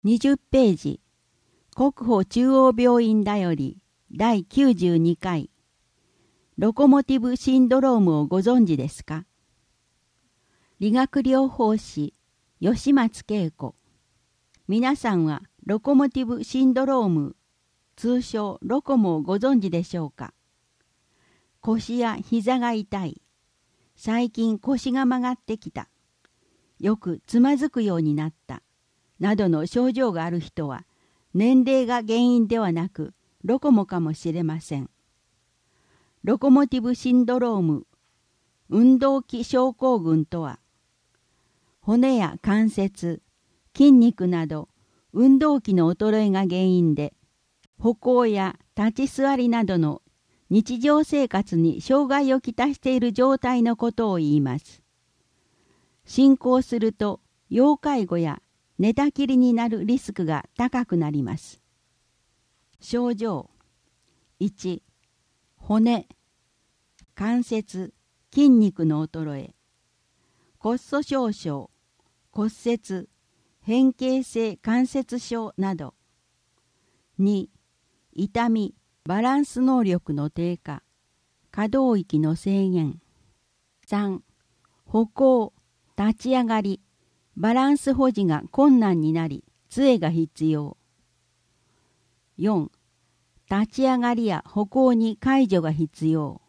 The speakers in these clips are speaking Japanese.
20ページ、国保中央病院だより第92回、ロコモティブシンドロームをご存知ですか？理学療法士、吉松恵子。皆さんはロコモティブシンドローム、通称ロコモをご存知でしょうか？腰や膝が痛い。最近腰が曲がってきた。よくつまずくようになった。などの症状がある人は、年齢が原因ではなく、ロコモかもしれません。ロコモティブシンドローム、運動器症候群とは、骨や関節、筋肉など、運動器の衰えが原因で、歩行や立ち座りなどの日常生活に障害をきたしている状態のことを言います。進行すると、要介護や寝たきりになるリスクが高くなります。症状 1. 骨、関節、筋肉の衰え、骨粗しょう症、骨折、変形性関節症など。2. 痛み、バランス能力の低下、可動域の制限。3. 歩行、立ち上がり、バランス保持が困難になり、杖が必要。4. 立ち上がりや歩行に介助が必要。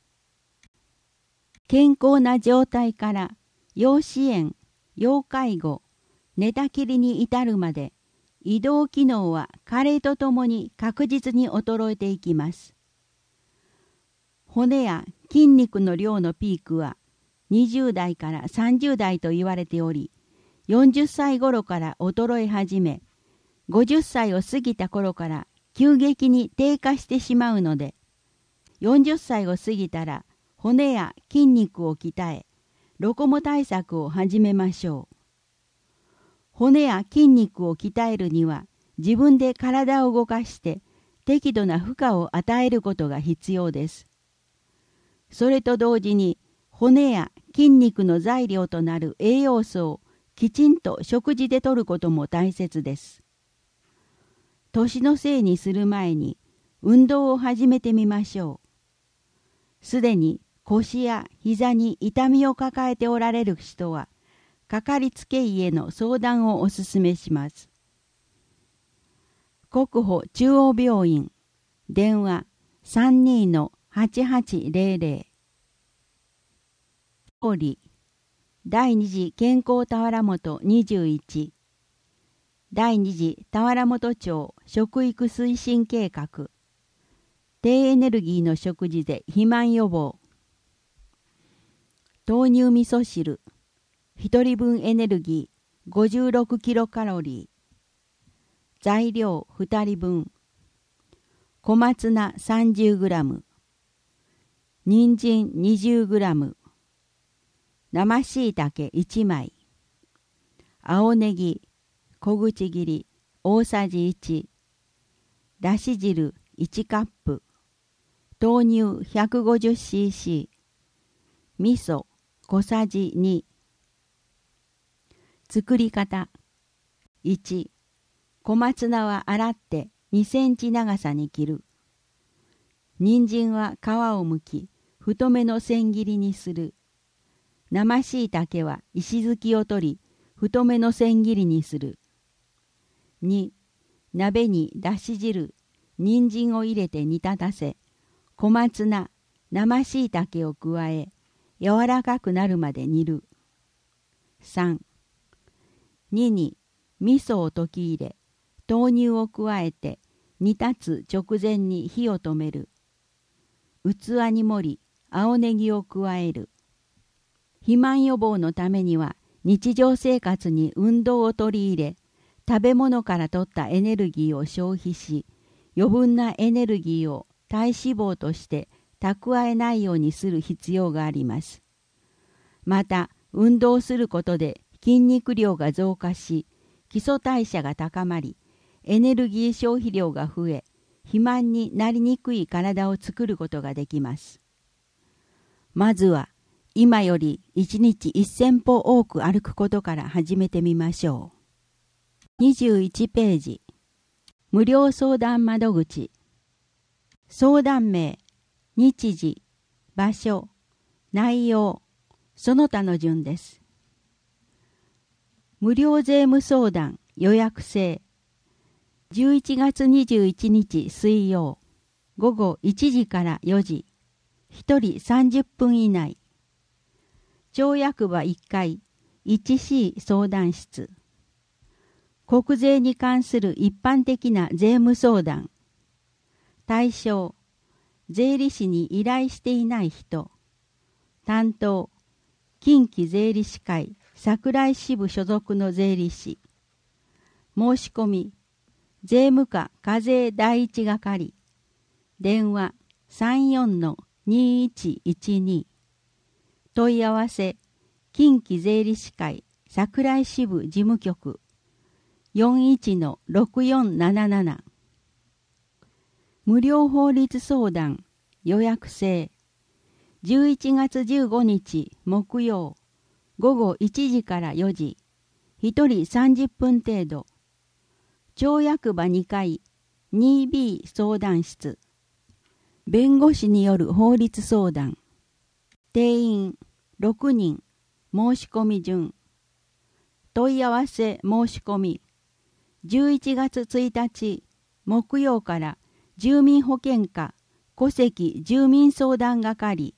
健康な状態から要支援、要介護、寝たきりに至るまで、移動機能は加齢とともに確実に衰えていきます。骨や筋肉の量のピークは20代から30代と言われており、40歳頃から衰え始め、50歳を過ぎた頃から急激に低下してしまうので、40歳を過ぎたら骨や筋肉を鍛え、ロコモ対策を始めましょう。骨や筋肉を鍛えるには、自分で体を動かして適度な負荷を与えることが必要です。それと同時に、骨や筋肉の材料となる栄養素をきちんと食事で摂ることも大切です。年のせいにする前に運動を始めてみましょう。すでに腰や膝に痛みを抱えておられる人は、かかりつけ医への相談をお勧めします。国保中央病院、電話 32-8800。通り、第二次健康田原本21、第二次田原本町食育推進計画、低エネルギーの食事で肥満予防。豆乳味噌汁、1人分エネルギー56キロカロリー。材料2人分。小松菜30グラム。人参20グラム。生しいたけ1枚。青ネギ小口切り大さじ1。だし汁1カップ。豆乳 150cc。味噌小さじ2。作り方。1. 小松菜は洗って2センチ長さに切る。人参は皮を剥き、太めの千切りにする。生しいたけは石突きを取り、太めの千切りにする。2. 鍋にだし汁、人参を入れて煮立たせ、小松菜、生しいたけを加え、柔らかくなるまで煮る。3. 2に味噌を溶き入れ、豆乳を加えて煮立つ直前に火を止める。器に盛り、青ネギを加える。肥満予防のためには日常生活に運動を取り入れ、食べ物から取ったエネルギーを消費し、余分なエネルギーを体脂肪として蓄えないようにする必要があります。また、運動することで筋肉量が増加し、基礎代謝が高まり、エネルギー消費量が増え、肥満になりにくい体を作ることができます。まずは、今より1日1000歩多く歩くことから始めてみましょう。 21ページ。無料相談窓口。相談名、日時、場所、内容、その他の順です。無料税務相談予約制。11月21日水曜、午後1時から4時、1人30分以内。町役場1階 1C 相談室。国税に関する一般的な税務相談。対象、税理士に依頼していない人。担当、近畿税理士会桜井支部所属の税理士。申し込み、税務課課税第一係。電話 34-2112。問い合わせ、近畿税理士会桜井支部事務局 41-6477。無料法律相談予約制。11月15日木曜午後1時から4時、1人30分程度。町役場2階 2B 相談室。弁護士による法律相談。定員6人。申し込み順。問い合わせ申し込み。11月1日木曜から住民保険課戸籍住民相談係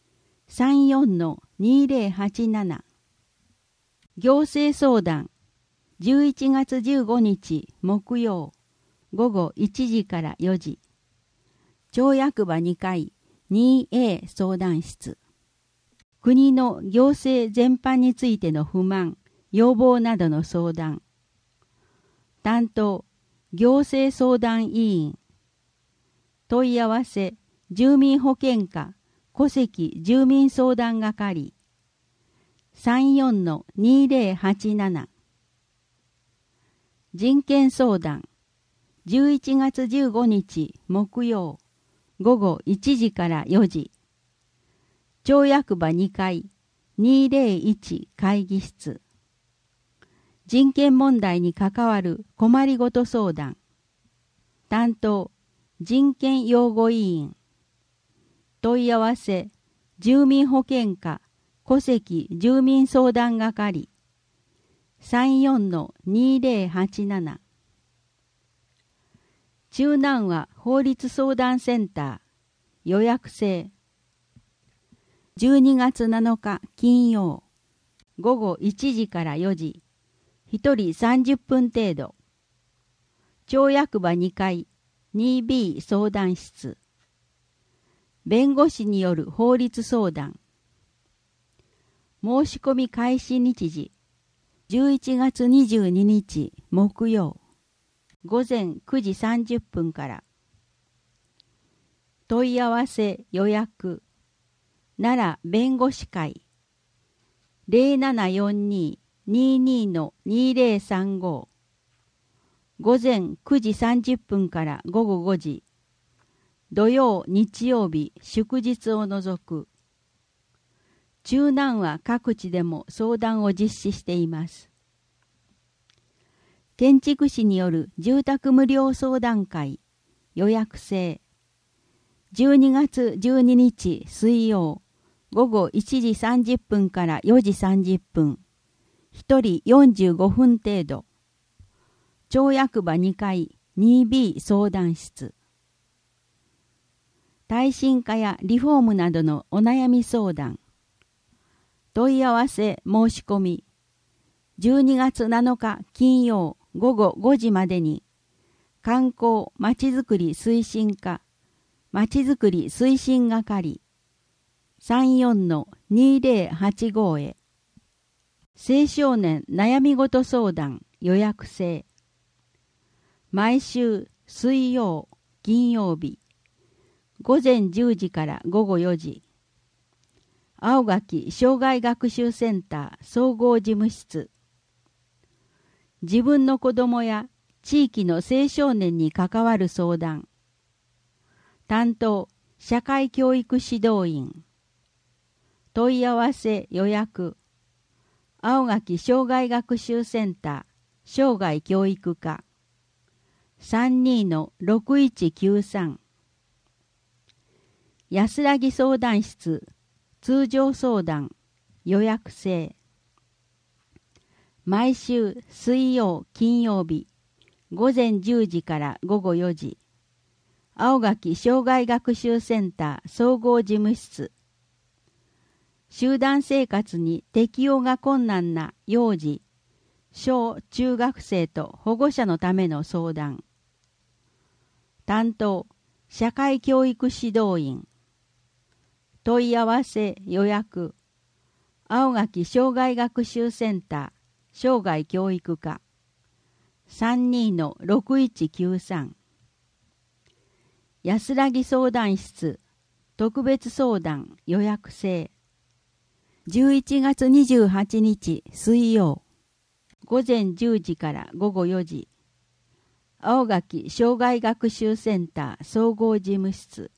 34-2087。行政相談。11月15日木曜午後1時から4時。町役場2階 2A 相談室。国の行政全般についての不満、要望などの相談。担当、行政相談委員。問い合わせ、住民保険課戸籍住民相談係 34-2087。人権相談。11月15日木曜午後1時から4時。町役場2階201会議室。人権問題に関わる困りごと相談。担当、人権擁護委員。問い合わせ、住民保険課戸籍住民相談係 34-2087。中南和法律相談センター予約制。12月7日金曜午後1時から4時、1人30分程度。町役場2階 2B 相談室。弁護士による法律相談。申し込み開始日時11月22日木曜午前9時30分から。問い合わせ予約奈良弁護士会 0742-22-2035 午前9時30分から午後5時。土曜日曜日祝日を除く。中南は各地でも相談を実施しています。建築士による住宅無料相談会予約制。12月12日水曜午後1時30分から4時30分。1人45分程度。町役場2階 2B 相談室。耐震化やリフォームなどのお悩み相談。問い合わせ申し込み。12月7日金曜午後5時までに、観光まちづくり推進課まちづくり推進係 34-2085 へ。青少年悩み事相談予約制。毎週水曜金曜日午前10時から午後4時。青垣障害学習センター総合事務室。自分の子供や地域の青少年に関わる相談。担当、社会教育指導員。問い合わせ予約。青垣障害学習センター生涯教育課 32-6193 安らぎ相談室通常相談予約制毎週水曜金曜日午前10時から午後4時青垣障害学習センター総合事務室集団生活に適応が困難な幼児小中学生と保護者のための相談担当社会教育指導員問い合わせ予約青垣障害学習センター生涯教育課 32-6193 安らぎ相談室特別相談予約制11月28日水曜午前10時から午後4時青垣障害学習センター総合事務室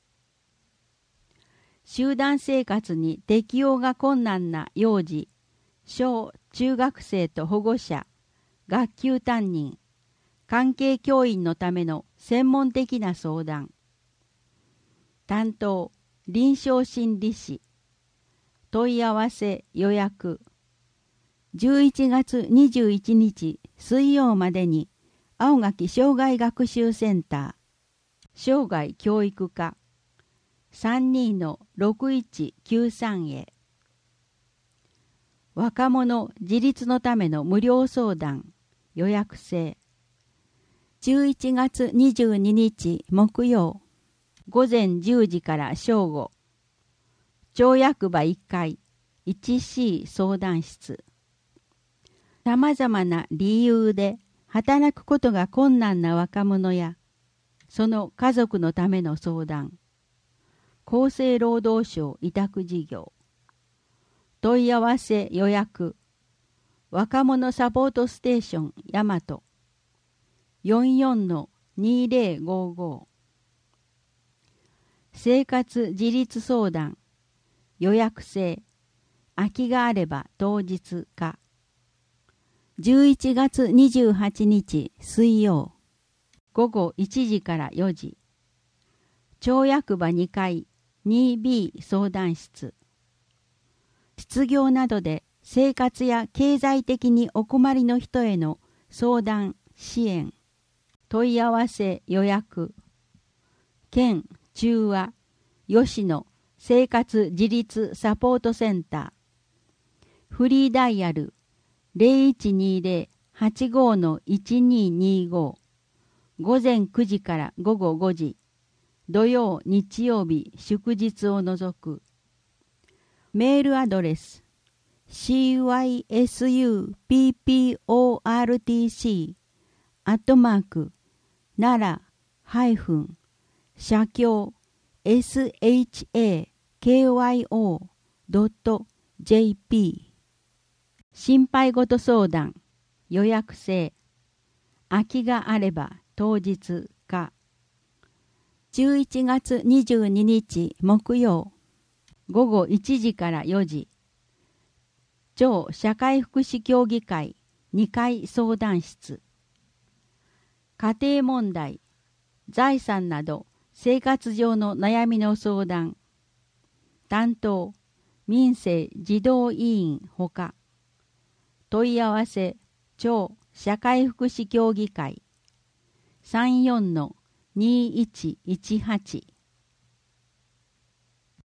集団生活に適応が困難な幼児小中学生と保護者学級担任関係教員のための専門的な相談担当臨床心理士問い合わせ予約11月21日水曜までに青垣障害学習センター生涯教育課 32-6193 へ若者自立のための無料相談予約制11月22日木曜午前10時から正午町役場1階 1C 相談室さまざまな理由で働くことが困難な若者やその家族のための相談厚生労働省委託事業問い合わせ予約若者サポートステーション大和 44-2055 生活自立相談予約制空きがあれば当日か11月28日水曜午後1時から4時町役場2階 2B 相談室失業などで生活や経済的にお困りの人への相談支援問い合わせ予約県中和吉野生活自立サポートセンターフリーダイヤル 0120-85-1225 午前9時から午後5時土曜日曜日祝日を除くメールアドレス cysupor.nara-shakyo.jp 心配事相談予約制空きがあれば当日か11月22日木曜午後1時から4時町社会福祉協議会2階相談室家庭問題財産など生活上の悩みの相談担当民生児童委員ほか問い合わせ町社会福祉協議会 34-2118